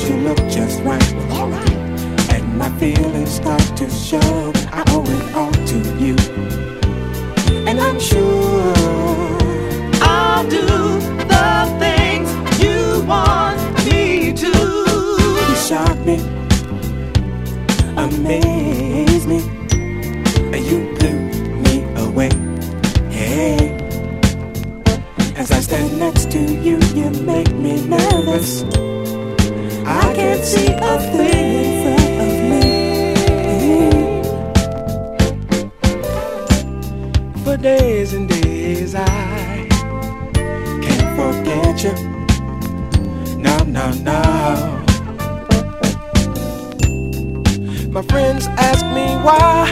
you look just right. Alright. And my feelings start to show. I owe it all to you. And I'm sure I'll do the things you want me to. you shock me, amaze me, you blew me away. Hey, as I stand next to you, you make me nervous. I can't see a thing in front of me. For days and days I can't forget you. No, no, no. My friends ask me why.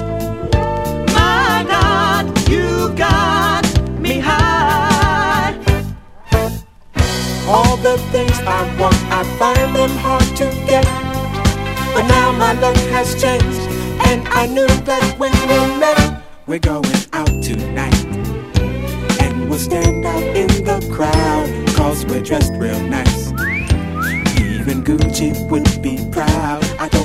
My God, you got me high. All the things I want, I find them hard to get. But now my luck has changed, and I knew that when we met, we're going out tonight. And we'll stand out in the crowd, cause we're dressed real nice. Even Gucci would be proud. I